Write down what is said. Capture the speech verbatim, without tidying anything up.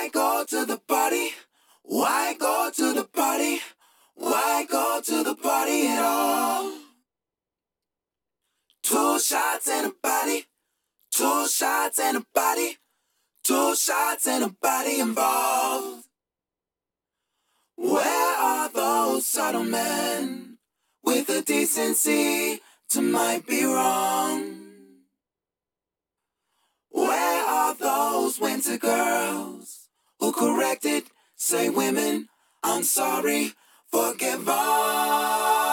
Why go to the party? Why go to the party? Why go to the party at all? Two shots and a body, two shots and a body, two shots and a body involved. Where are those subtle men with the decency to might be wrong? Where are those winter girls who corrected, say women, I'm sorry, forgive all?